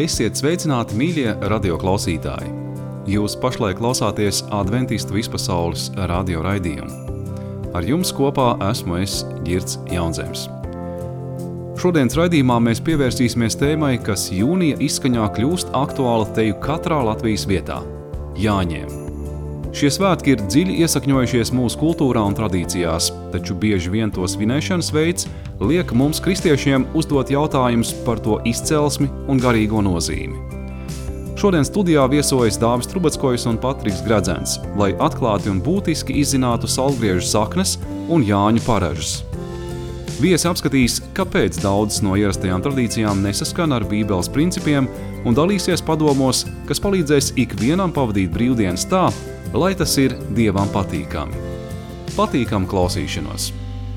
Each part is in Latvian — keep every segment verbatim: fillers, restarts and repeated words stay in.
Esiet sveicināti, mīļie radioklausītāji! Jūs pašlaik klausāties Adventistu vispasaules radio raidījumu. Ar jums kopā esmu es, Girts Jaunzems. Šodienas raidījumā mēs pievērsīsimies tēmai, kas jūnija izskaņā kļūst aktuāla teju katrā Latvijas vietā – Jāņiem. Šie svētki ir dziļi iesakņojušies mūsu kultūrā un tradīcijās, taču bieži vien to svinēšanas veids liek mums, kristiešiem, uzdot jautājumus par to izcelsmi un garīgo nozīmi. Šodien studijā viesojas Dāvis Trubatskojs un Patriks Gredzens, lai atklāti un būtiski izzinātu saulgriežu saknes un Jāņu paražas. Viesi apskatīs, kāpēc daudzas no ierastajām tradīcijām nesaskan ar Bībeles principiem un dalīsies padomos, kas palīdzēs ikvienam pavadīt brīvdienas tā, lai tas ir Dievam patīkami. Patīkam klausīšanos!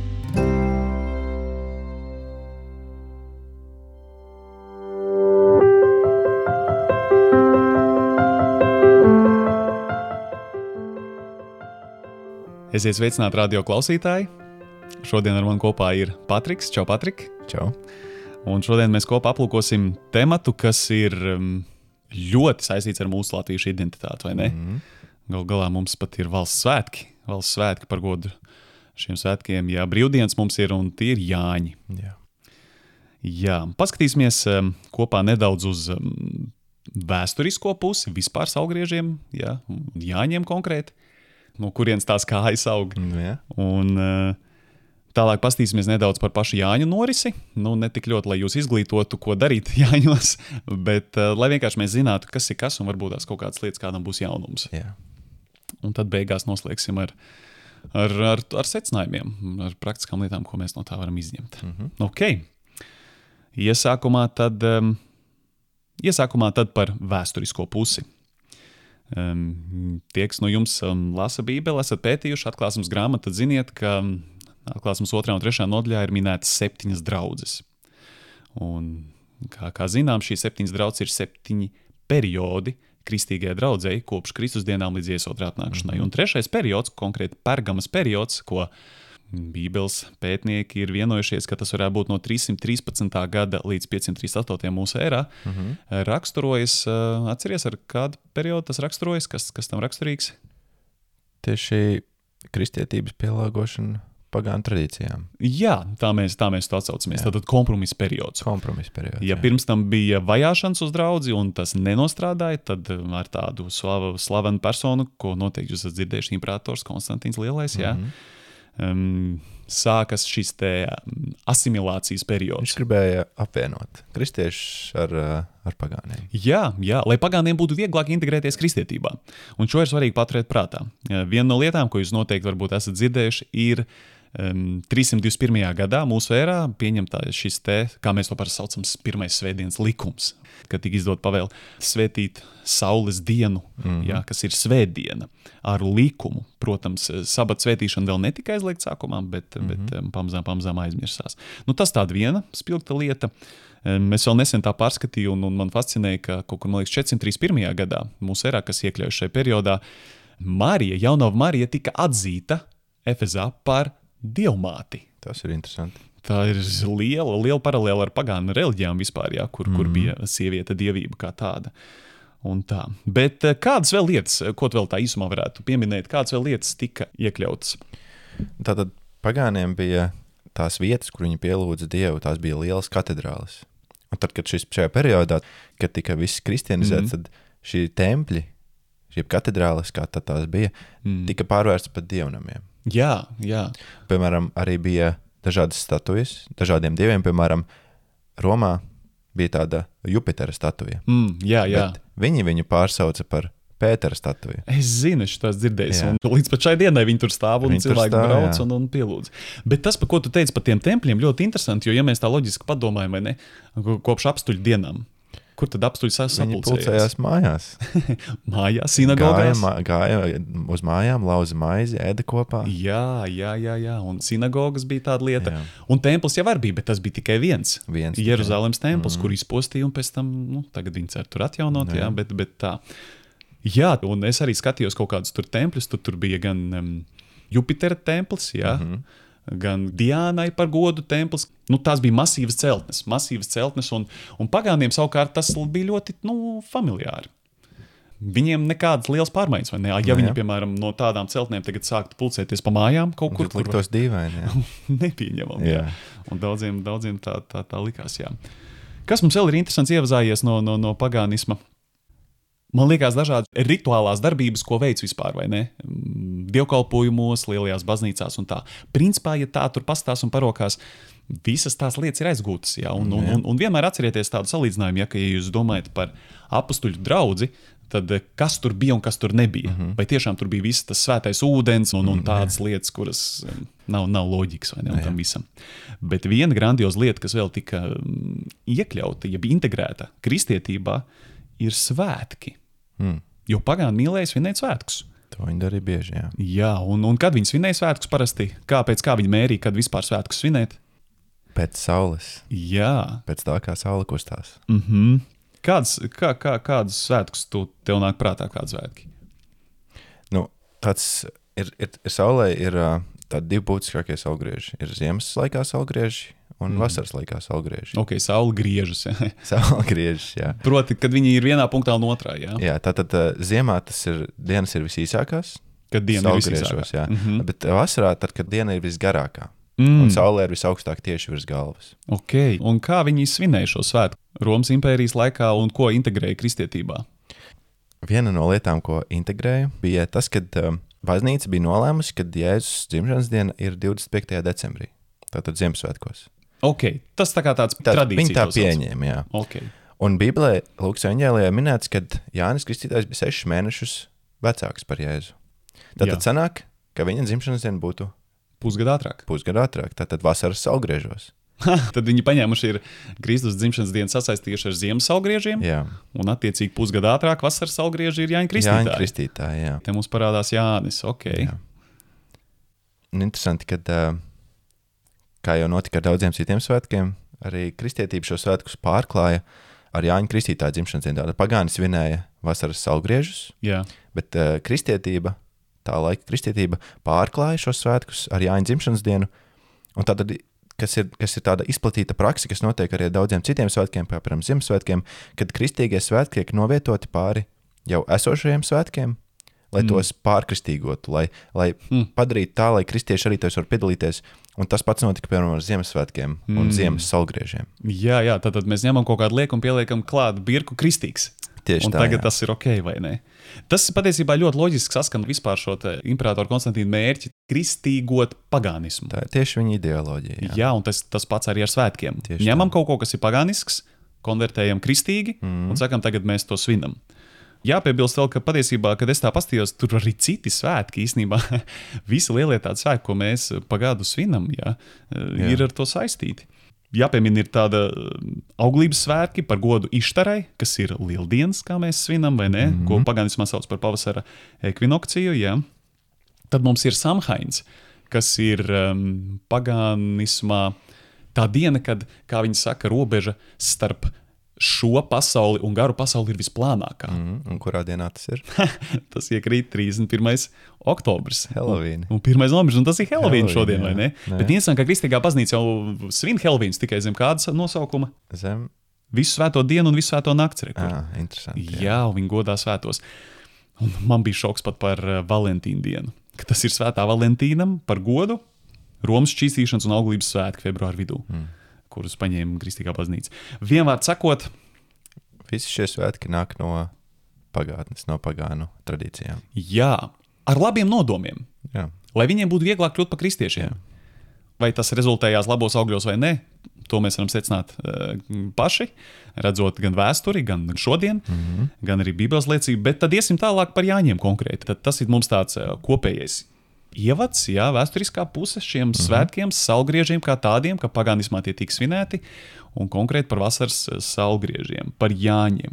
Esiet sveicināti radio klausītāji. Šodien ar mani kopā ir Patriks. Čau, Patrik. Čau. Un šodien mēs kopā aplūkosim tematu, kas ir ļoti saistīts ar mūsu latviešu identitāti, vai ne? Mm-hmm. Gal galā mums pat ir valsts svētki. Valsts svētki par godu šiem svētkiem. Jā, brīvdienas mums ir un tie ir Jāņi. Jā. Jā, paskatīsimies kopā nedaudz uz vēsturisko pusi, vispār saulgriežiem, jā, Jāņiem konkrēti, no kurienes tās kājas aug. Jā. Un tālāk pastīsimies nedaudz par pašu Jāņu norisi. Nu, ne tik ļoti, lai jūs izglītotu, ko darīt Jāņos, bet lai vienkārši mēs zinātu, kas ir kas un varbūt tās kaut kādas lietas kādam būs jaunums. Jā. Un tad beigās noslēgsim ar, ar, ar, ar secinājumiem, ar praktiskām lietām, ko mēs no tā varam izņemt. Mhm. Ok. Iesākumā tad, um, iesākumā tad par vēsturisko pusi. Um, tie, kas no jums um, lasa Bībeli, esat pētījuši atklāsmes grāmatu, tad ziniet, ka atklāsmes otrajā un trešajā nodaļā ir minētas septiņas draudzes. Un, kā, kā zinām, šīs septiņas draudzes ir septiņi periodi kristīgajai draudzei kopš Kristus dienām līdz Jēzus otrā atnākšanai. Mm-hmm. Un trešais periods, konkrēti Pergamas periods, ko Bībeles pētnieki ir vienojušies, ka tas varētu būt no trīssimt trīspadsmitā gada līdz piecsimt trīsdesmit astotajam mūsu ērā, mm-hmm. raksturojas, atceries, ar kādu periodu tas raksturojas, kas, kas tam raksturīgs? Tieši kristietības pielāgošana pagānu tradīcijām. Jā, tā mēs, tā mēs to atsaucamies. Tātad kompromisa periods. Kompromisa periods, ja jā. Pirms tam bija vajāšanas uz draudzi un tas nenostrādāja, tad ar tādu slavu, slavenu personu, ko noteikti jūs esat dzirdējuši, imperators Konstantīns Lielais, jā, mm-hmm. um, sākas šis te asimilācijas periods. Viņš gribēja apvienot kristiešus ar, ar pagāniem. Jā, jā, lai pagāniem būtu vieglāk integrēties kristietībā. Un šo ir svarīgi paturēt prātā. Viena no lietām, ko jūs noteikti varbūt esat dzirdējuši, ir Um, trīssimt divdesmit pirmajā gadā mūsu ērā pieņemtā šis te, kā mēs to parasti saucam, pirmais svētdienas likums, kad tika izdot pavēle svētīt saules dienu, mm-hmm. jā, kas ir svētdiena, ar likumu. Protams, sabata svētīšana vēl netika aizliegta sākumā, bet, mm-hmm. bet pamazām, pamazām aizmirsās. Nu, tas tāda viena spilgta lieta. Um, es vēl nesen tā pārskatīju, un, un man fascinēja, ka kaut kur, man liekas, četrsimt trīsdesmit pirmajā gadā mūsu ērā, kas iekļaujas šajā periodā, Marija, jaunava Marija tika atzīta Efezā par dievmāti. Tas ir interesanti. Tā ir liela, liela paralēla ar pagānu reliģijām vispār, jā, kur, mm-hmm. kur bija sieviete dievība kā tāda. Un tā. Bet kādas vēl lietas, ko tu vēl tā īsumā varētu pieminēt, kādas vēl lietas tika iekļautas? Tātad pagāniem bija tās vietas, kur viņi pielūdza Dievu, tās bija lielas katedrāles. Un tad, kad šis šajā periodā, kad tika viss kristianizēts, mm-hmm. tad šī tempļi, šī katedrāles, kā tā tās bija, mm. tika pārvērsta pat dievnamiem. Jā, jā. Piemēram, arī bija dažādas statujas, dažādiem dieviem. Piemēram, Romā bija tāda Jupitera statuja. Mm, jā, jā. Bet viņi viņu pārsauca par Pētera statuju. Es zinu, es tās dzirdēju. Un līdz pat šai dienai viņi tur stāv un viņi cilvēki stāv, brauc un, un pielūdz. Bet tas, par ko tu teici par tiem tempļiem, ļoti interesanti, jo ja mēs tā loģiski padomājam, vai ne, kopš apstuļu dienām, kur tad apstuļi sapulcējās? Viņi pulcējās mājās. Mājās, sinagogās? Gāja, gāja uz mājām, lauza maizi, ēda kopā. Jā, jā, jā, jā. Un sinagogas bija tāda lieta. Jā. Un templis jau arī bija, bet tas bija tikai viens. viens Jeruzalemes templis, mm. kur izpostīja un pēc tam, nu, tagad viņi cer tur atjaunot, jā, jā bet, bet tā. Jā, un es arī skatījos kaut kādus tur templis, tur, tur bija gan um, Jupitera templis, jā, mm-hmm. gan Diānai par godu templis. Nu, tās bija masīvas celtnes, masīvas celtnes un, un pagāniem savukārt tas bija ļoti nu, familiāri. Viņiem nekādas liels pārmaiņas, vai ne? Ja viņi, piemēram, no tādām celtnēm tagad sāktu pulcēties pa mājām kaut kur, kur liktos dīvaini, jā. Nepieņemam, jā. jā. Un daudziem, daudziem tā, tā, tā likās, jā. Kas mums vēl ir interesants ievazājies no, no, no pagānisma? Man liekas dažādas rituālās darbības, ko veids vispār, vai ne? Dievkalpojumos, lielajās baznīcās un tā. Principā, ja tā tur pastās un parokās, visas tās lietas ir aizgūtas, jā. Un, un, un, un vienmēr atcerieties tādu salīdzinājumu, ja, ka ja jūs domājat par apustuļu draudzi, tad kas tur bija un kas tur nebija. Mm-hmm. Vai tiešām tur bija viss tas svētais ūdens un, un tādas mm-hmm. lietas, kuras nav, nav loģikas vai ne, un tam visam. Bet viena grandioza lieta, kas vēl tika iekļauta, ja bija integrēta kristietībā, ir svētki. Mm. Jo pagāni mīlēja svinēt svētkus. To viņi darīja bieži, jā. Jā, un, un kad viņi svinēja svētkus parasti? Kāpēc, kā viņi mērīja, kad vispār svētkus svinēt? Pēc saules. Jā. Pēc tā, kā saule kustās. Mhm. Kādas, kā, kā, kādus svētkus tu tev nāk prātā, kādi svētki? Nu, tāds ir, ir, ir saulē ir tādi divi būtiskākie saulgrieži. Ir ziemas laikā saulgrieži un mm. vasaras laikā saulgrieži. Ok, saule griežas. Saule griežas, jā. Proti, kad viņi ir vienā punktā un otrā, jā? Jā, tātad ziemā tas ir, dienas ir visīsākās. Kad diena ir visīsākā. Jā. Mm-hmm. Bet vasarā, tad, kad diena ir visgarākā. Mm. Un saulē ir visaugstāk tieši virs galvas. Ok, un kā viņi svinēja šo svētku Romas impērijas laikā un ko integrēja kristietībā? Viena no lietām, ko integrēja, bija tas, kad um, baznīca bija nolēmusi, ka Jēzus dzimšanas diena ir divdesmit piektajā decembrī, tātad Ziemassvētkos. Ok, tas tā kā tāds tā, tradīcija. Viņi tā pieņēma, jā. Okay. Un Bībelē, Lūkas evaņģēlijā minēts, ka Jānis Kristītājs bija sešus mēnešus vecāks par Jēzu. Tātad sanāk, ka viņa dzimšanas diena būtu pusgadu ātrāk. Pusgadu ātrāk, tātad vasaras saulgriežos. Tad viņi paņēmuši ir Kristus dzimšanas dienu sasaistījuši ar ziemas saulgriežiem. Jā. Un attiecīgi pusgadu ātrāk vasaras saulgrieži ir Jāņa Kristītāji. Jāņa Kristītāji, jā. Te mums parādās Jānis, ok. Jā. Un interesanti, kad, kā jau notika ar daudziem citiem svētkiem, arī kristietība šo svētkus pārklāja ar Jāņa Kristītāja dzimšanas dienu. Tātad pagāni svinēja vasaras saulgriežus, jā. Bet uh, kristietība tā laika kristietība pārklāja šos svētkus ar Jāņa dzimšanas dienu, un tātad, kas ir, kas ir tāda izplatīta praksa, kas notiek arī daudziem citiem svētkiem, piemēram, Ziemassvētkiem, kad kristīgie svētki tiek novietoti pāri jau esošajiem svētkiem, lai mm. tos pārkristīgotu, lai, lai mm. padarītu tā, lai kristieši arī tos var piedalīties, un tas pats notika, piemēram, ar Ziemassvētkiem mm. un ziemas saulgriežiem. Jā, jā, tātad mēs ņemam kaut kādu lieku un pieliekam klāt birku kristīgs. Tieši un tā, tagad jā. Tas ir ok, vai ne? Tas patiesībā ļoti loģiski saskan vispār šo imperatoru Konstantīnu mērķi kristīgot pagānismu. Tā ir tieši viņa ideoloģija. Jā, jā un tas, tas pats arī ar svētkiem. Tieši Ņemam tā. Kaut ko, kas ir pagānisks, konvertējam kristīgi mm. un sakam, tagad mēs to svinam. Jāpiebilst vēl, ka patiesībā, kad es tā pastījos, tur arī citi svētki īstenībā, visi lielie tādi svētki, ko mēs pagādu svinam, jā, jā. ir ar to saistīti. Jāpiemina ir tāda auglības svētki par godu Ištarai, kas ir lieldienas, kā mēs svinam, vai ne? Mm-hmm. Ko pagānismā sauc par pavasara ekvinokciju, jā. Tad mums ir Samhains, kas ir um, pagānismā tā diena, kad, kā viņi saka, robeža starp šo pasauli un garu pasauli ir visplānākā. Mm, un kurā dienā tas ir? Tas iekrīt trīsdesmit pirmais oktobris. Halloween. Un, un pirmais novembris, un tas ir Halloween, Halloween šodien, jā. Vai ne? Nē. Bet interesanti, ka kristīgā baznīca jau svin Halloweens tikai zem kādas nosaukuma? Zem? Visu svēto dienu un visu svēto nakts. Ah, interesanti. Jā. jā, un viņi godā svētos. Un man bija šoks pat par uh, Valentīnu dienu, ka tas ir svētā Valentīnam par godu Romas šķīstīšanas un auglības svētki februāra vidū. Mm. Kurus paņēma kristīgā baznīca. Vienvārds sakot, visi šie svētki nāk no pagātnes, no pagānu tradīcijām. Jā, ar labiem nodomiem. Jā. Lai viņiem būtu vieglāk kļūt par kristiešiem. Jā. Vai tas rezultējās labos augļos vai ne, to mēs varam secināt uh, paši, redzot gan vēsturi, gan šodien, mm-hmm. gan arī Bībeles liecību, bet tad iesim tālāk par Jāņiem konkrēti. Tad tas ir mums tāds uh, kopējais ievads, jā, vēsturiskā puse šiem mm-hmm. svētkiem, saulgriežiem kā tādiem, ka pagānismā tie tiek svinēti, un konkrēti par vasaras saulgriežiem, par Jāņiem.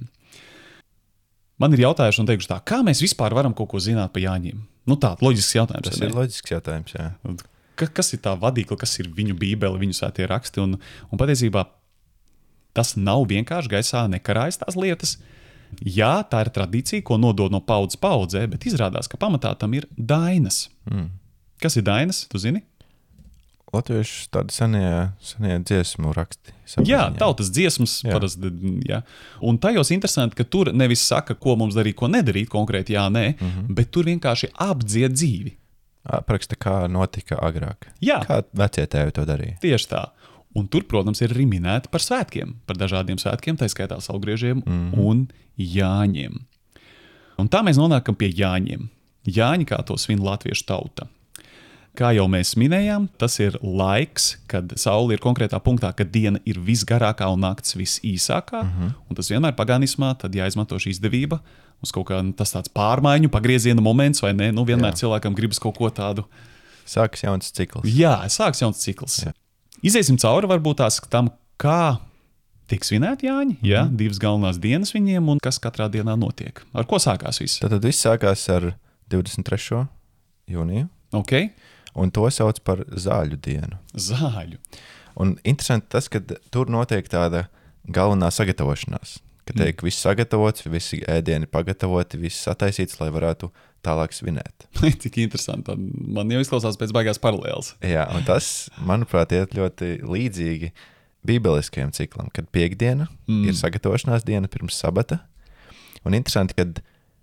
Man ir jautājuši un teikuši tā, kā mēs vispār varam kaut ko zināt par Jāņiem? Nu tā, loģisks jautājums. Tas ir loģisks jautājums, jā. Ka, kas ir tā vadīkla, kas ir viņu bībele, viņu svētie raksti, un, un patiesībā tas nav vienkārši gaisā nekarājas tās lietas. Jā, tā ir tradīcija, ko nodod no paudzes paudzē, bet izrādās, ka pamatā tam ir dainas. Mm. Kas ir dainas, tu zini? Latviešu tādi senie, senie dziesmu raksti. Jā, tautas dziesmas. Parasti, jā. Un tajos interesanti, ka tur nevis saka, ko mums darīt, ko nedarīt konkrēti, jā, nē, mm-hmm. bet tur vienkārši apdzied dzīvi. Apraksta, kā notika agrāk. Jā. Kā vecie tēvi to darīja. Tieši tā. Un tur, protams, ir arī minēti par svētkiem, par dažādiem svētkiem, tā skaitā Saulgriežiem mm-hmm. un Jāņiem. Un tā mēs nonākam pie Jāņiem. Jāņi, kā to svin latviešu tauta. Kā jau mēs minējām, tas ir laiks, kad saule ir konkrētā punktā, kad diena ir visgarākā un nakts visīsākā. Uh-huh. Un tas vienmēr pagānismā, tad jāizmanto šī izdevība uz kaut kā tas tāds pārmaiņu, pagrieziena moments, vai ne? Nu, vienmēr Jā. Cilvēkam gribas kaut ko tādu. Sāks jauns cikls. Jā, sāks jauns cikls. Jā. Iziesim cauri varbūt tās tam, kā tiek svinēti Jāņi. Uh-huh. Jā, divas galvenās dienas viņiem un kas katrā dienā notiek. Ar ko sākās viss? Tad, tad viss sākās ar divdesmit trešo jūniju. Ok. Un to sauc par zāļu dienu. Zāļu. Un interesanti tas, ka tur notiek tāda galvenā sagatavošanās. Kad tiek mm. viss sagatavots, visi ēdieni pagatavoti, viss sataisīts, lai varētu tālāk svinēt. Cik interesanti. Man jau izklausās pēc baigās paralēles. Jā, un tas, manuprāt, iet ļoti līdzīgi bībeliskajam ciklam, kad piekdiena mm. ir sagatavošanās diena pirms sabata. Un interesanti, kad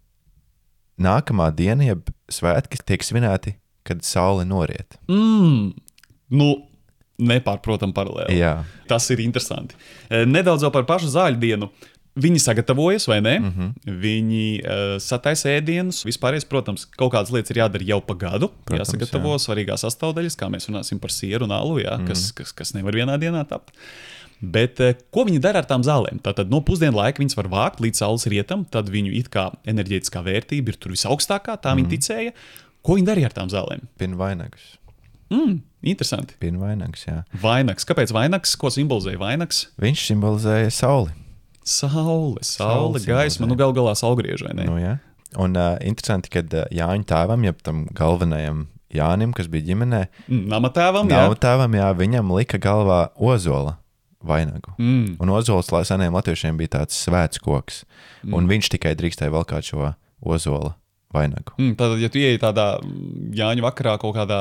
nākamā diena, jeb svētki tiek svinēti, kad saule noriet. Mm, nu, nepārprotam paralēli. Jā. Tas ir interesanti. Nedaudz vēl par pašu zāļu dienu. Viņi sagatavojas, vai ne? Mm-hmm. Viņi uh, sataisa ēdienus. Vispārējais, protams, kaut kādas lietas ir jādara jau pa gadu. Protams, jāsagatavo jā. Svarīgās sastāvdaļas, kā mēs runāsim par sieru un alu, jā, mm-hmm. kas, kas, kas nevar vienā dienā tapt. Bet uh, ko viņi dara ar tām zālēm? Tātad no pusdienu laika viņas var vākt līdz saules rietam, tad viņu it kā enerģētiskā vērtība ir tur visaugstākā, tā mm-hmm. viņi ticēja. Ko viņi darīja ar tām zālēm? Pina vainagus. Mm, interesanti. Pina vainagus, jā. Vainags. Kāpēc vainags? Ko simbolizēja vainags? Viņš simbolizēja sauli. Saule, saule, gaisma, nu gal galā saulgriež, vai ne? Nu, jā. Un uh, interesanti, kad uh, Jāņu tēvam, jeb tam galvenajam Jānim, kas bija ģimenē, mm, nama tēvam, jā. Nama tēvam, jā, viņam lika galvā ozola vainagu. Mm. Un ozols seniem latviešiem bija tāds svēts koks. Mm. Un viņš tikai drīkstēja valkāt šo ozola vainagu. Mm, tātad, ja tu ieeji tādā Jāņu vakarā kaut kādā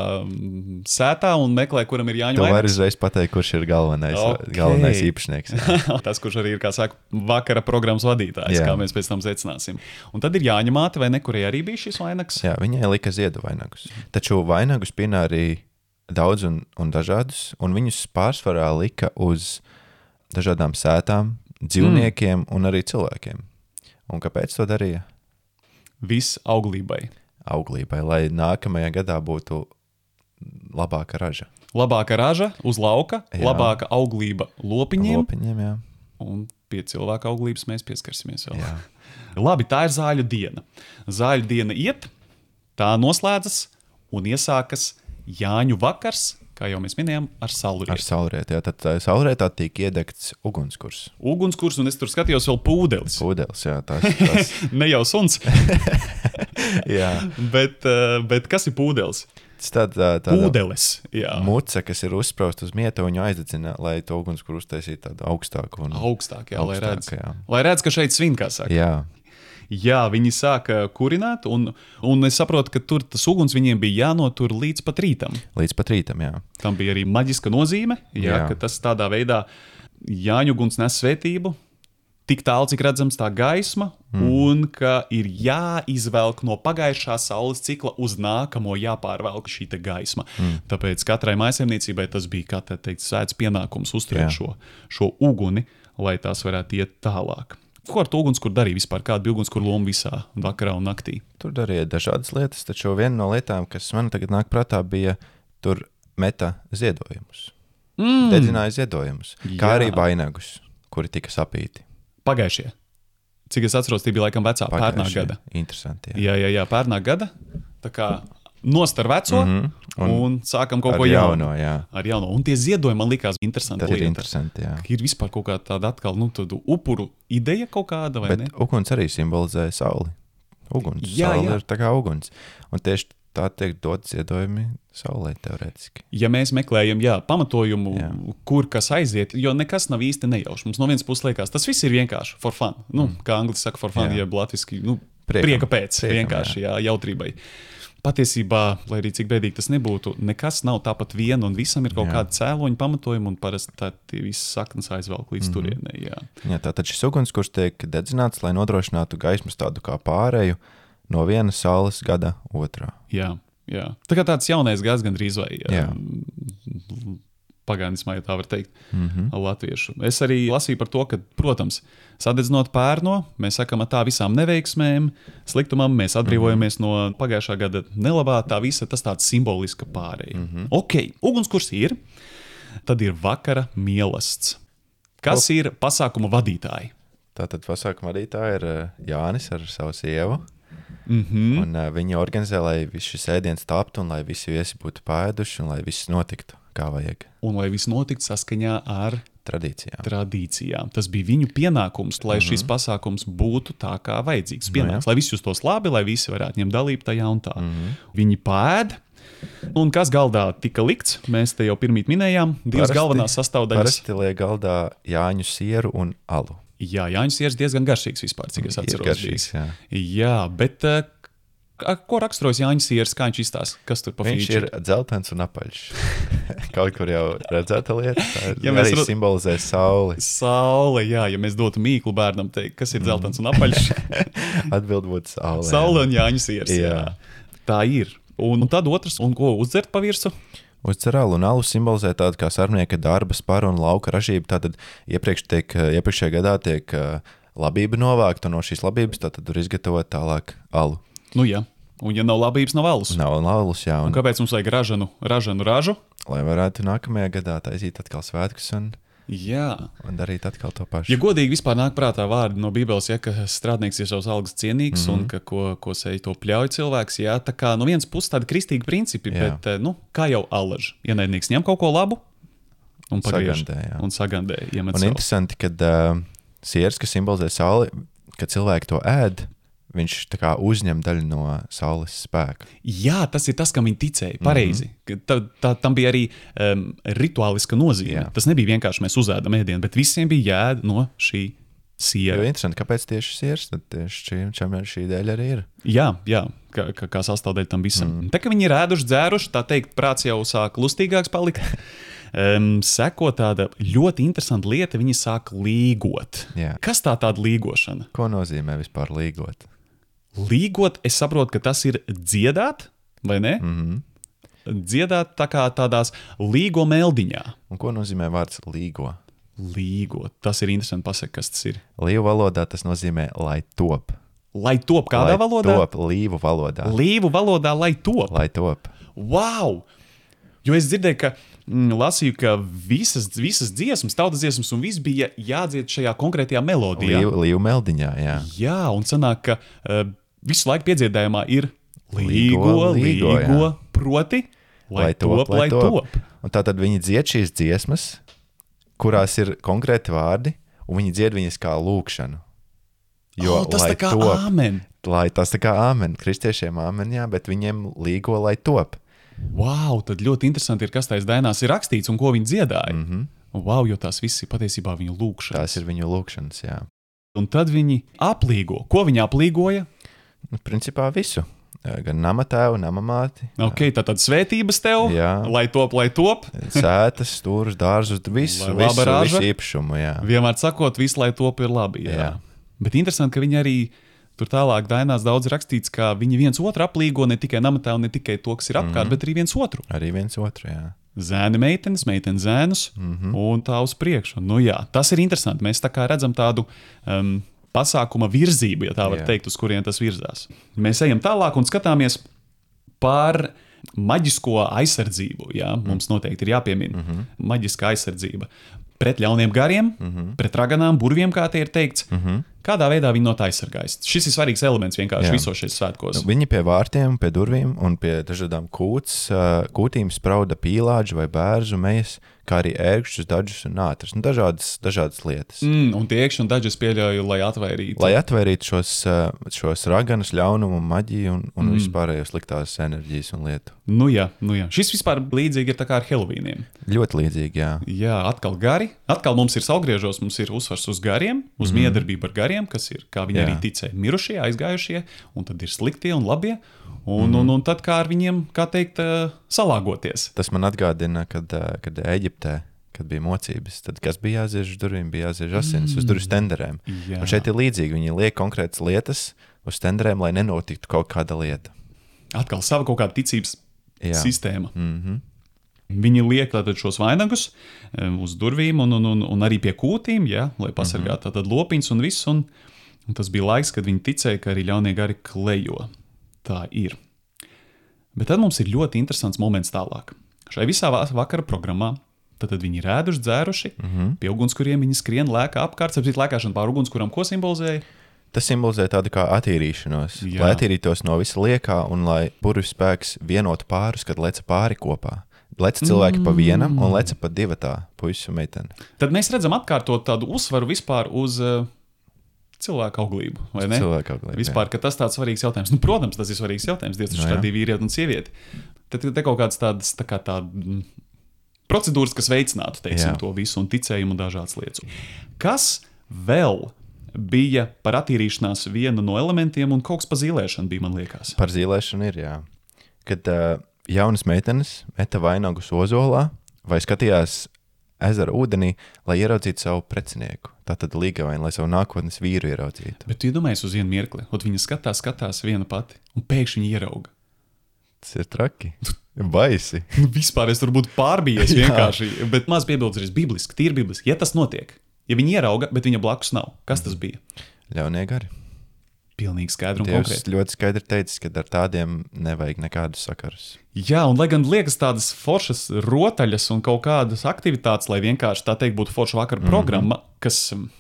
sētā un meklē, kuram ir Jāņu tu vainags. Tu vari uzreiz pateikt, kurš ir galvenais, okay. galvenais īpašnieks. Tas, kurš arī ir, kā saka, vakara programmas vadītājs, jā. Kā mēs pēc tam secināsim. Un tad ir Jāņa māte, vai ne, kurai arī bija šis vainags? Jā, viņai lika ziedu vainagus. Taču vainagus pina arī daudz un, un dažādus, un viņus pārsvarā lika uz dažādām sētām, dzīvniekiem mm. un arī cilvēkiem. Un kāpēc to darīja? Viss auglībai. Auglībai, lai nākamajā gadā būtu labāka raža. Labāka raža uz lauka, jā. Labāka auglība lopiņiem. Lopiņiem, jā. Un pie cilvēka auglības mēs pieskarsimies vēl. Jā. Labi, tā ir zāļu diena. Zāļu diena iet, tā noslēdzas un iesākas Jāņu vakars, kā jau mēs minējām, ar saulrieti. Ar saulrieti, jā. Tad saulrietā tiek iedegts ugunskurs. Ugunskurs, un es tur skatījos vēl pūdelis. Pūdelis, jā. Tas, tas... ne jau suns. jā. Bet, bet kas ir pūdelis? Tā, tā, Pūdelis, jā. Muca, kas ir uzspraust uz mietu, viņu aizdedzina, lai to ugunskuru uztaisītu tādu augstāku. Un... Augstāk, jā, augstāk, lai redz. Jā. Lai redz, ka šeit svin, kā saka. Jā. Jā, viņi sāka kurināt, un, un es saprotu, ka tur tas uguns viņiem bija jānotur līdz pat rītam. Līdz pat rītam, jā. Tam bija arī maģiska nozīme, jā, jā. Ka tas tādā veidā Jāņu uguns nes svētību, tik tālu, cik redzams tā gaisma, mm. un ka ir jāizvelk no pagājušā saules cikla uz nākamo jāpārvelk šī te gaisma. Mm. Tāpēc katrai mājsaimniecībai tas bija, kā teikt, svēts pienākums uzturēt šo, šo uguni, lai tās varētu iet tālāk. Ko ar to ugunskura darīja vispār? Kāda bija ugunskura loma visā vakarā un naktī? Tur darīja dažādas lietas, taču viena no lietām, kas man tagad nāk prātā, bija tur meta ziedojumus. Mm. Dedzināja ziedojumus, kā arī vainagus, kuri tika sapīti. Pagājušie. Cik es atceros, tie bija laikam vecā pērnā gada. Interesanti, jā. Jā, jā, jā, pērnā gada. Tā kā nost ar veco mm-hmm. un, un sākam kaut ko jaunu. Jauno, jā. Ar jauno. Un tie ziedojumi man likās interesanti. Tas ir interesanti, jā. Ir vispār kaut kāda tāda atkal, nu, tādu upuru ideja kaut kāda, vai Bet ne? Bet uguns arī simbolizē sauli. Uguns. Jā, sauli jā. ir tā kā uguns. Un tieši tā tiek dot ziedojumi saulē teorētiski. Ja mēs meklējam, jā, pamatojumu, jā. Kur kas aiziet, jo nekas nav īsti nejauši. Mums no vienas puses liekas, tas viss ir vienkārši for fun. Nu, mm. kā angļuiski saka for fun, ja latviski, nu, prieka, prieka pēc, priekam, vienkārši, jā, jā jautrībai. patiesībā, lai arī cik bēdīgi tas nebūtu, nekas nav tāpat viena un visam ir kaut jā. Kāda cēloņa pamatojuma un parasti tā visas saknes aizvelk līdz mm-hmm. turienei. Jā. Jā, tātad šis ugunskurs tiek dedzināts, lai nodrošinātu gaismas tādu kā pāreju no viena saules gada otrā. Jā, jā. Tā kā tāds jaunais gads gandrīz vai pagānismā, ja tā var teikt, mm-hmm. latviešu. Es arī lasīju par to, ka, protams, sadedzinot pērno, mēs sakam tā visām neveiksmēm, sliktumam, mēs atbrīvojamies mm-hmm. no pagājušā gada nelabā, tā visa tas tāds simboliska pārēja. Mm-hmm. Ok, ugunskurs ir, tad ir vakara mielasts. Kas oh. ir pasākuma vadītāji? Tātad pasākuma vadītāji ir Jānis ar savu sievu. Mm-hmm. Un uh, viņi organizē, lai viss šis ēdiens taptu un lai visi viesi būtu pēduši un lai viss notiktu kā vajag. Un lai viss notiktu saskaņā ar tradīcijām. tradīcijām. Tas bija viņu pienākums, lai mm-hmm. šis pasākums būtu tā kā vajadzīgs. Pienākums, no, lai visi justos labi, lai visi varētu ņemt dalību tajā un tā. Mm-hmm. Viņi pēd. Un kas galdā tika likts, mēs te jau pirmīt minējām, divas parasti, galvenās sastāvdaļas. Parasti liek galdā Jāņu sieru un alu. Jā, Jāņu sieras diezgan garšīgs vispār, cik es atceros. Garšīgs, jā. jā, bet uh, ko raksturos Jāņu sieras, kā viņš izstās? Kas tur pa viņš fīču? Ir dzeltens un apaļš. Kaut kur jau redzēta lieta, tā ja arī ru... simbolizē sauli. Saule, jā, ja mēs dotu mīklu bērnam teikt, kas ir dzeltens un apaļš? Atbild būtu saule. Saule un Jāņu sieras, jā. jā. Tā ir. Un tad otrs, un ko uzdzert pa virsu? Uzcer alu, un alu simbolizē tādu kā sarmnieka darba, spara un lauka ražība. Tātad iepriekš tiek, iepriekšējā gadā tiek labība novākta, un no šīs labības tātad tur izgatavot tālāk alu. Nu jā, un ja nav labības, nav alus. Nav alus, jā. Un, un kāpēc mums vajag ražanu, ražanu ražu? Lai varētu nākamajā gadā taisīt atkal svētkus un, jā. un darīt atkal to pašu. Ja godīgi vispār nāk prātā vārdi no Bībeles, ja, ka strādnieks ir savs algas cienīgs mm-hmm. un ka ko, ko seja to pļauj cilvēks, jā, tā kā no vienas puses tādi kristīgi principi, jā. Bet, nu, kā jau allaž, ienaidnieks ņem kaut ko labu un pagriež. Sagandē, un sagandē, iemet un savu. Interesanti, kad uh, sieras, kas simbolizē sauli, kad cilvēki to ēd, viņš tā kā uzņem daļu no saules spēka. Jā, tas ir tas, kam viņi ticēja, pareizi. Mm-hmm. Tā, tā, tam bija arī um, rituāliska nozīme. Jā. Tas nebija vienkārši mēs uzēdam ēdienu, bet visiem bija jāēd no šī siera. Jo interesanti, kāpēc tieši sieras, tad tieši šī, šī dēļ arī ir. Jā, jā, kā, kā, kā sastāvdaļa tam visam. Mm. Tā, ka viņi ir ēduši, dzēruši, tā teikt, prāts jau sāk lustīgāks palikt. Um, seko tāda ļoti interesanta lieta, viņi sāk līgot. Jā. Kas tā tāda līgošana? Ko nozīmē vispār līgot? Līgot, es saprotu, ka tas ir dziedāt, vai ne? Mm-hmm. Dziedāt tā kā tādās līgo meldiņā. Un ko nozīmē vārds līgo? Līgot, tas ir interesanti pasaka, kas tas ir. Līvu valodā tas nozīmē lai top. Lai top kādā lai valodā? Lai top, līvu valodā. Līvu valodā, lai top. Lai top. Wow! Jo es dzirdēju, ka mm, lasīju, ka visas, visas dziesmas, tautas dziesmas un viss bija jādzied šajā konkrētajā melodijā. Līvu, līvu meldiņā, jā. Jā, un sanāk, ka uh, visu laiku piedziedājumā ir līgo, līgo, līgo, līgo proti, lai, lai top, top, lai top. top. Un tātad viņi dzied šīs dziesmas, kurās ir konkrēti vārdi, un viņi dzied viņas kā lūkšanu. Jo, oh, tas lai tā kā top, āmen. Lai tas tā kā āmen. Kristiešiem āmen, jā, bet viņiem līgo, lai top. Wow, tad ļoti interesanti ir, kas tais dainās ir rakstīts un ko viņi dziedāja. Mm-hmm. Wow, jo tās viss ir patiesībā viņu lūkšanas. Tās ir viņu lūkšanas, jā. Un tad viņi aplīgo. Ko viņi aplīgoja? Nu, principā visu. Gan nama tēvu, nama māti. Ok, tātad svētības tev, jā. Lai top, lai top. Sētas, stūrus, dārzus, visu, visu, visu īpašumu, jā. Vienmēr sakot, visu, lai top ir labi, jā. jā. Bet interesanti, ka viņi arī tur tālāk dainās daudz rakstīts, ka viņi viens otru aplīgo ne tikai namatā un ne tikai to, kas ir apkārt, mm-hmm. bet arī viens otru. Arī viens otru, jā. Zēni meitenes, meitenes zēnus mm-hmm. un tā uz priekšu. Nu jā, tas ir interesanti. Mēs tā kā redzam tādu um, pasākuma virzību, ja tā var jā. Teikt, uz kurien tas virzās. Mēs ejam tālāk un skatāmies par maģisko aizsardzību. Jā? Mm-hmm. Mums noteikti ir jāpiemina mm-hmm. maģiskā aizsardzība. Pret ļauniem gariem, mm-hmm. pret raganām, burviem, kā tie ir teikts. Mm-hmm. Kādā veidā viņi no tā aizsargājas? Šis ir svarīgs elements vienkārši jā. Visos šeit svētkos. Viņi pie vārtiem, pie durvīm un pie dažādām kūts, kūtīm sprauda pīlāģi vai bērzu mejas, kā arī ērkšķus, dažus un nātras. Nu, dažādas, dažādas lietas. Mm, un tie ērkšķi un dažas pieļauju, lai atvairītu. Lai atvairītu šos, šos raganus, ļaunumu, maģiju un, un mm. vispārējos sliktās enerģijas un lietu. Nu jā, nu jā. Šis vispār līdzīgi ir tā kā ar Helovīniem. Ļoti līdzīgi, jā. Jā, atkal gari. Atkal mums ir saulgriežos, mums ir uzsvars uz gariem, uz mm. miedarbību ar gariem. gariem, kas ir, kā viņi Jā. arī ticēja, mirušie, aizgājušie, un tad ir sliktie un labie, un, mm. un, un tad kā ar viņiem, kā teikt, salāgoties. Tas man atgādina, kad, kad Eģiptē, kad bija mocības, tad kas bija jāziež uz durvīm, bija jāziež asins mm. uz durvju stenderēm. Jā. Un šeit ir līdzīgi, viņi liek konkrētas lietas uz stenderēm, lai nenotiktu kaut kāda lieta. Atkal sava kaut kāda ticības Jā. sistēma. Mm-hmm. Viņi liek tātad šos vainagus uz durvīm un, un, un, un arī pie kūtīm, ja, lai pasargātu tātad lopiņas un viss. Un, un tas bija laiks, kad viņi ticēja, ka arī ļaunie gari klejo. Tā ir. Bet tad mums ir ļoti interesants moments tālāk. Šai visā vakara programmā tad viņi ir ēduši, dzēruši, mm-hmm. pie ugunskuriem viņi skrien, lēkā apkārt, sapcīt lēkāšana pār ugunskuram, ko simbolizēja? Tas simbolizē tādu kā attīrīšanos, Jā. lai attīrītos no visa liekā un lai burvju spēks vienotu pārus, kad leca pāri kopā. Leca cilvēki mm. pa vienam un leca pa divatā, puisis un meiteni. Tad mēs redzam atkārtot tādu uzsvaru vispār uz uh, cilvēku auglību, vai ne? Cilvēku auglību, Vispār, jā. ka tas tāds svarīgs jautājums. Nu, protams, tas ir svarīgs jautājums, Dievs taču no, tā divi vīrieti un sievieti. Tad te kaut kādas tādas, tā kā tāda procedūras, kas veicinātu, teiksim, jā. to visu un ticējumu un dažādas lietas. Kas vēl bija par attīrīšanās vienu no elementiem un kaut kas par zīlēšanu bija, man liekas? Par zīlēšanu ir, jā. Kad uh, jaunas meitenes meta vainagus ozolā vai skatījās ezera ūdenī, lai ieraudzītu savu precinieku. Tātad līgavaini, lai savu nākotnes vīru ieraudzītu. Bet tu iedomājies uz vienu mirkli, un viņa skatās, skatās viena pati, un pēkšņi viņa ierauga. Tas ir traki. Baisi. Vispār es tur būtu pārbijies vienkārši, bet maz piebildes ir bibliski, tīri bibliski. Ja tas notiek, ja viņa ierauga, bet viņa blakus nav, kas tas bija? Ļaunie gari. Pilnīgi skaidri un Dievs konkrēti. ļoti skaidri teicis, ka ar tādiem nevajag nekādus sakarus. Jā, un lai gan liekas tādas foršas rotaļas un kaut kādas aktivitātes, lai vienkārši tā teikt būtu forša vakara mm-hmm. programma, kas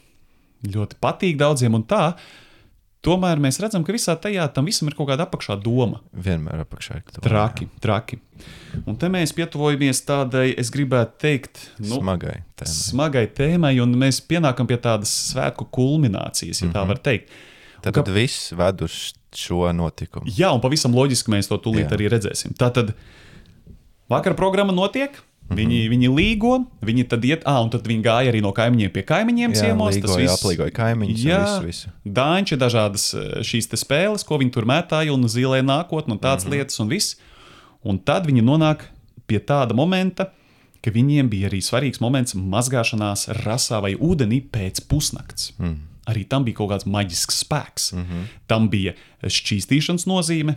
ļoti patīk daudziem un tā, tomēr mēs redzam, ka visā tajā tam visam ir kaut kāda apakšā doma. Vienmēr apakšā ir doma. Traki, traki. Un te mēs pietuvojamies tādai, es gribētu teikt, nu, smagai tēmai. Smagai tēmai, un mēs pienākam pie tādas svētku kulminācijas, ja mm-hmm. tā var teikt. Tad, tad viss ved uz šo notikumu. Jā, un pavisam loģiski mēs to tūlīt Jā. arī redzēsim. Tātad vakara programma notiek, mm-hmm. viņi, viņi līgo, viņi tad iet, ā, un tad viņi gāja arī no kaimiņiem pie kaimiņiem Jā, ciemos. līgoja, Tas viss, aplīgoja kaimiņus Jā, un visu, visu. Dāņči, dažādas šīs te spēles, ko viņi tur mētāja un zīlē nākotni un tādas mm-hmm. lietas un viss. Un tad viņi nonāk pie tāda momenta, ka viņiem bija arī svarīgs moments mazgāšanās rasā vai ūdenī pēc pusnakts. Mm. Arī tam bija kaut kāds maģisks spēks. Mm-hmm. Tam bija šķīstīšanas nozīme.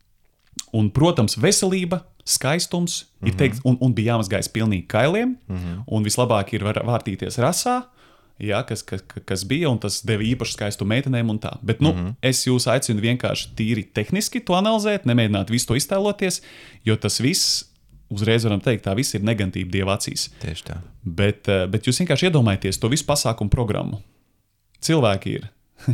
Un, protams, veselība, skaistums, mm-hmm. ir teikt, un, un bija jāmazgājas pilnīgi kailiem. Mm-hmm. Un vislabāk ir vārtīties rasā, jā, kas, kas, kas bija, un tas deva īpaši skaistu meitenēm un tā. Bet nu, mm-hmm. es jūs aicinu vienkārši tīri tehniski to analizēt, nemēģināt visu to iztēloties, jo tas viss, uzreiz varam teikt, tā viss ir negatīva Dieva acīs. Tieši tā. Bet, bet jūs vienkārši iedomājieties to visu pasākumu programmu. Cilvēki ir,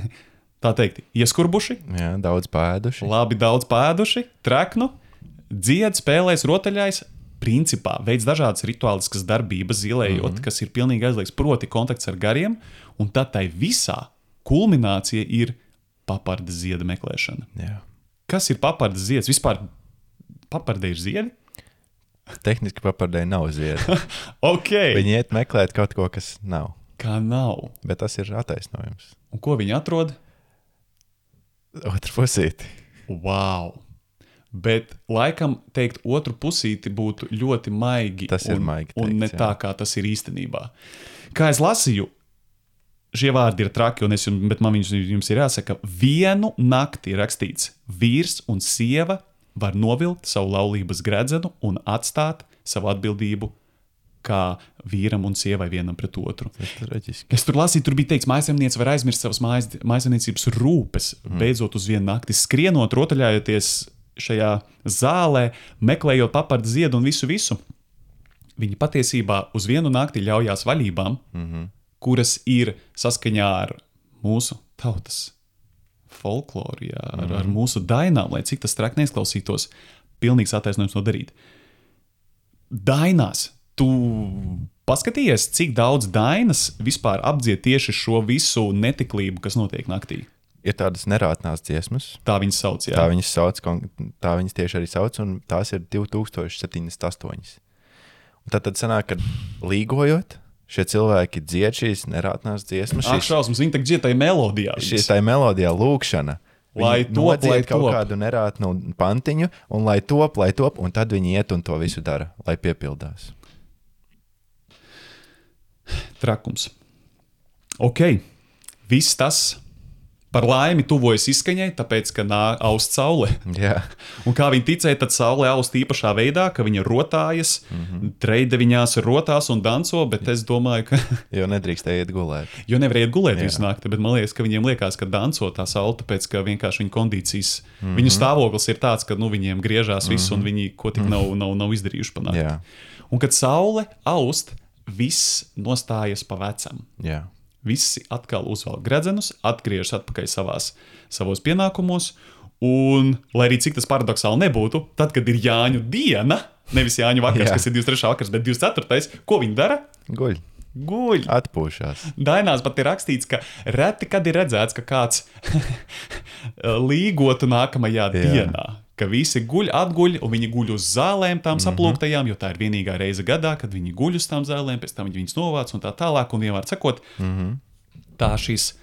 tā teikt, ieskurbuši, Jā, daudz pēduši. labi daudz pēduši, treknu, dzied, spēlēs, rotaļājas, principā veids dažādas rituāliskas darbības zīlējot, mm-hmm. kas ir pilnīgi aizliegts, proti kontakts ar gariem, un tad tai visā kulminācija ir papardes zieda meklēšana. Jā. Kas ir papardes zieds? Vispār paparde ir ziedi? Tehniski papardei nav ziedi. Okay. Viņi iet meklēt kaut ko, kas nav. Kā nav. Bet tas ir attaisnojums. Un ko viņi atrod? Otru pusīti. Wow! Bet laikam teikt otru pusīti būtu ļoti maigi. Tas ir un, maigi un teikts, ne jā. tā, kā tas ir īstenībā. Kā es lasīju, šie vārdi ir traki, un es jums, bet man viņus, jums ir jāsaka, vienu nakti ir rakstīts, vīrs un sieva var novilkt savu laulības gredzenu un atstāt savu atbildību kā vīram un sievai vienam pret otru. Tas ir traģiski. Es tur lasīju, tur bija teikts, mājasemniece var aizmirst savas mājas, mājasemniecības rūpes, mm. beidzot uz vienu nakti, skrienot, rotaļājoties šajā zālē, meklējot papardu ziedu un visu visu. Viņi patiesībā uz vienu nakti ļaujās vaļībām, mm-hmm. kuras ir saskaņā ar mūsu tautas folkloru, jā, ar, mm-hmm. ar mūsu dainām, lai cik tas traki neizklausītos, pilnīgs attaisnojums to darīt. Dainās. Tu paskatījies, cik daudz dainas vispār apdzied tieši šo visu netiklību, kas notiek naktī? Ir tādas nerātnās dziesmas. Tā viņas sauc, jā. Tā viņas sauc, tā viņas tieši arī sauc, un tās ir divi tūkstoši septiņdesmit astoņi. Un tad, tad sanāk, ka līgojot, Šie cilvēki dzied šīs nerātnās dziesmas. Ak, šausmas, viņi tagad dzied tajā melodijā. Šīs tajā melodijā lūkšana. Lai Viņi top, lai nodzied kaut top. kādu nerātnu pantiņu, un lai top, lai top, un tad viņi iet un to visu dara, lai piepildās. Trakums. Ok, viss tas par laimi tuvojas izskaņai, tāpēc, ka nā aust saule. Jā, Un kā viņi ticēja, tad saule aust īpašā veidā, ka viņa rotājas, mm-hmm. treide viņās rotās un danco, bet es domāju, ka, jo nedrīkst iet gulēt. jo nevar iet gulēt Jā. visu nakti, bet man liekas, ka viņiem liekas, ka danco tā saule, tāpēc, ka vienkārši viņa kondīcijas, mm-hmm. viņu stāvoklis ir tāds, ka nu, viņiem griežās viss mm-hmm. un viņi ko tik nav, nav, nav izdarījuši pa nakti. Jā. Un kad saule aust, viss nostājas pa vecam. Jā. Visi atkal uzvelk gredzenus, atgriežas atpakaļ savās, savos pienākumos, un, lai arī cik tas paradoxāli nebūtu, tad, kad ir Jāņu diena, nevis Jāņu vakars, Jā. kas ir divdesmit trešā vakars, bet divdesmit ceturtais, ko viņi dara? Guļ, Guļ. atpūšās. Dainās pat ir rakstīts, ka reti, kad ir redzēts, ka kāds līgotu nākamajā Jā. dienā. Ka visi guļ, atguļ, un viņi guļ uz zālēm, tām Mhm. saplūktajām, jo tā ir vienīgā reize gadā, kad viņi guļ uz tām zālēm, pēc tam viņi viņus novāc un tā tālāk, un vienmēr sakot, Mhm. tā šīs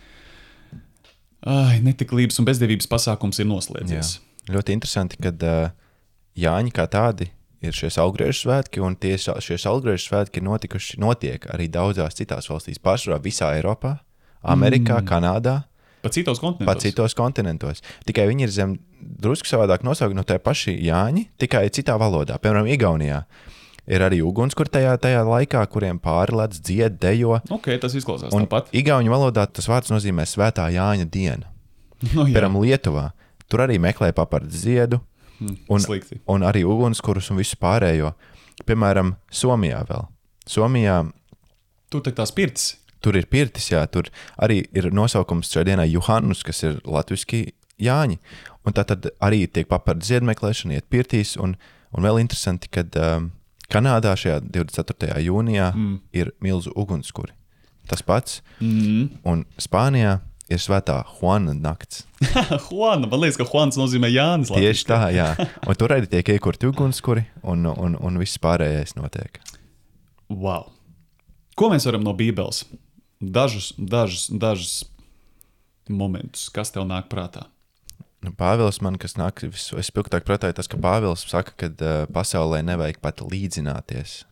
ai, netiklības un bezdevības pasākums ir Jā. noslēdzies. Ļoti interesanti, kad uh, Jāņi kā tādi ir šie saulgriežu svētki, un tie sa- šie saulgriežu svētki ir notikuši, notiek arī daudzās citās valstīs, pārsvarā visā Eiropā, Amerikā, mm. Kanādā, Pat citos kontinentos. pat citos kontinentos. Tikai viņi ir zem drusku savādāk nosaukti no tie paši Jāņi, tikai citā valodā. Piemēram, Igaunijā ir arī ugunskura tajā, tajā laikā, kuriem pārlec, dzied, dejo. Ok, tas izklausās Un tāpat. igauņu valodā tas vārds nozīmē svētā Jāņa diena. No, jā. Piemēram, Lietuvā. Tur arī meklē papardu ziedu, un, Slikti. un arī ugunskurus un visu pārējo. Piemēram, Somijā vēl. Somijā Tur tā tās pirtis. tur ir pirtis, jā, tur arī ir nosaukums šai dienai Johannus, kas ir latviski Jāņi. Un tā tad arī tiek papardu ziedu meklēšana, iet pirtīs, un, un vēl interesanti, kad um, Kanādā šajā divdesmit ceturtajā jūnijā mm. ir milzu ugunskuri. Tas pats, Mm. un Spānijā ir svētā Juana nakts. Juana, man liekas, ka Juans nozīmē Jānis. Tieši tā, jā. Un tur arī tiek iekurti ugunskuri, un, un, un viss pārējais notiek. Wow. Ko mēs varam no Bībeles? Dažus, dažus, dažus momentus, kas tev nāk prātā? Nu, Pāvils man, kas nāk vispilgtāk prātā, ir tas, ka Pāvils saka, ka uh, pasaulē nevajag pat līdzināties.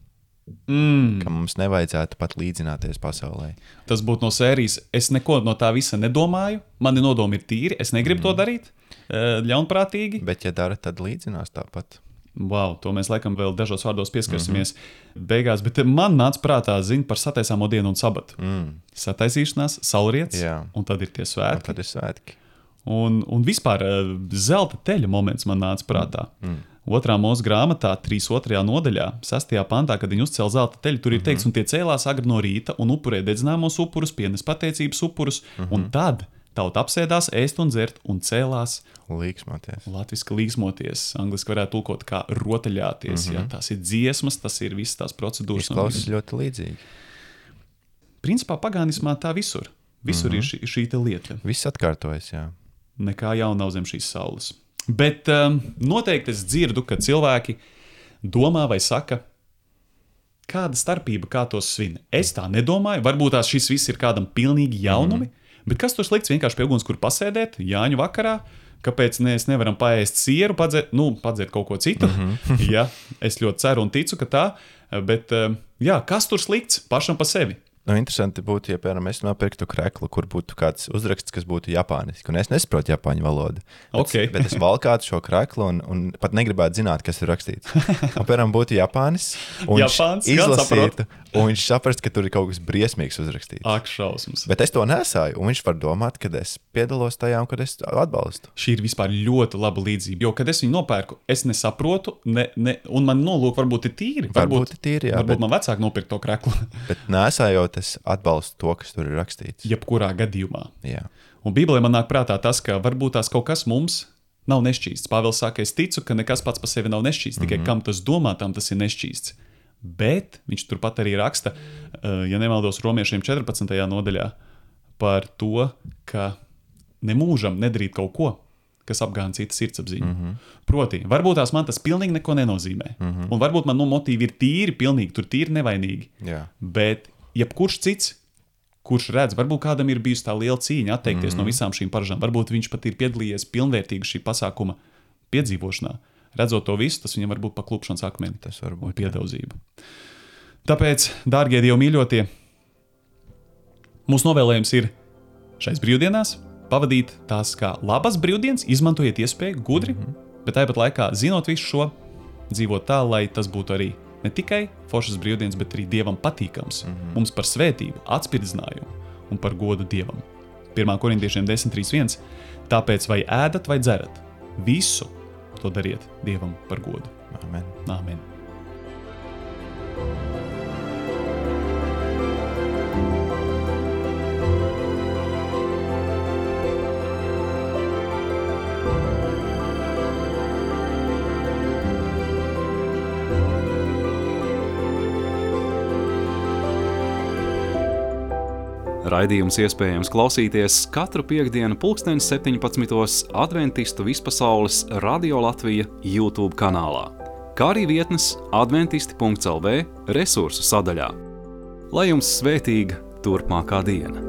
Mm. Ka mums nevajadzētu pat līdzināties pasaulē. Tas būtu no sērijas. Es neko no tā visa nedomāju. Mani nodomi ir tīri. Es negribu mm. to darīt eh, ļaunprātīgi. Bet, ja dara, tad līdzinās tāpat. Wow, to mēs laikam vēl dažos vārdos pieskarsimies mm-hmm. beigās. Bet man nāca prātā ziņa par sataisāmo dienu un sabatu. Mm. Sataisīšanās, saulriets, Jā. un tad ir tie Un svētki. tad ir svētki. Un, un vispār eh, zelta teļa moments man nāca prātā. Mm. Otrā mūsu grāmatā, trīs otrajā nodaļā, sastajā pantā, kad viņi uzcēla zelta teļu, tur ir teikts, un tie cēlās agri no rīta un upurēja dedzināmos upurus, pienes pateicības upurus, mm-hmm. un tad tauta apsēdās, ēst un dzert un cēlās Līksmoties. latviski līgsmoties. Angliski varētu tulkot kā rotaļāties. Mm-hmm. Ja? Tās ir dziesmas, tas ir visas tās procedūras. Izklausās ļoti līdzīgi. Principā pagānismā tā visur. Visur mm-hmm. ir šī, šī te lieta. Viss atkārtojas, jā. Nekā jauna nav zem šīs saules. Bet um, noteikti es dzirdu, ka cilvēki domā vai saka, kāda starpība, kā tos svin. Es tā nedomāju, varbūt tās šis viss ir kādam pilnīgi jaunumi, mm-hmm. bet kas tur slikts vienkārši pie uguns, kur pasēdēt Jāņu vakarā, kāpēc mēs nevaram paēst sieru, padzert, nu, padzert kaut ko citu. Mm-hmm. Ja, es ļoti ceru un ticu, ka tā, bet um, jā, kas tur slikts pašam pa sevi? Nu, interesanti būtu, ja, piemēram, es nopirktu kreklu, kur būtu kāds uzraksts, kas būtu japāniski, un es nesaprotu japāņu valodu. Bet, Okay. bet es valkātu šo kreklu un, un pat negribētu zināt, kas ir rakstīts. Un, piemēram, būtu Japānis, un Japāns, viņš gan izlasītu, un viņš saprast, ka tur ir kaut kas briesmīgs uzrakstīts. Ak, šausmas. Bet es to nesāju, un viņš var domāt, ka es piedalos tajā un kad es atbalstu. Šī ir vispār ļoti laba līdzība. Jo, kad es viņu nopērku, es nesaprotu, ne, ne, un man nolūk varbūt ir tīri. Varbūt ir tīri, jā, varbūt bet- man vecāki nopirka to kreklu. Bet nesājot, es atbalstu to, kas tur ir rakstīts. Jebkurā gadījumā. Jā. Un Bībelē man nāk prātā tas, ka varbūt tās kaut kas mums nav nešķīsts. Pāvils saka, es ticu, ka nekas pats par sevi nav nešķīsts. Tikai mm-hmm. kam tas domā, tam tas ir nešķīsts. Bet viņš turpat arī raksta, uh, ja nemaldos, romiešiem četrpadsmitajā nodaļā par to, ka nemūžam nedarīt kaut ko, kas apgāna citu sirdsapziņu. Mm-hmm. Proti, varbūt tās man tas pilnīgi neko nenozīmē. Mm-hmm. Un varbūt man no motīvi ir tīri, pilnīgi, tur tīri nevainīgi. Jā. Bet, jebkurš cits, kurš redz, varbūt kādam ir bijusi tā liela cīņa atteikties mm-hmm. no visām šīm paražām, varbūt viņš pat ir piedalījies pilnvērtīgi šī pasākuma piedzīvošanā. Redzot to visu, tas viņam var būt paklupšanas akmeni. Tas var būt piedauzība. Tāpēc, dārgie Dievu mīļotie, mūsu novēlējums ir šais brīvdienās pavadīt tās kā labas brīvdienas, izmantojiet iespēju gudri, mm-hmm. bet tāpat laikā, zinot visu šo, dzīvot tā, lai tas būtu arī ne tikai foršas brīvdienas, bet arī Dievam patīkams. Mm-hmm. Mums par svētību, atspirdzinājumu un par godu Dievam. pirmā korintiešiem desmit trīs viens. Tāpēc vai ēdat vai dzerat, visu to dariet Dievam par godu. Amen. Amen. Raidījums iespējams klausīties katru piektdienu pulksteni septiņpadsmitos Adventistu vispasaules Radio Latvija YouTube kanālā, kā arī vietnes adventisti punkts el vē resursu sadaļā. Lai jums svētīga turpmākā diena!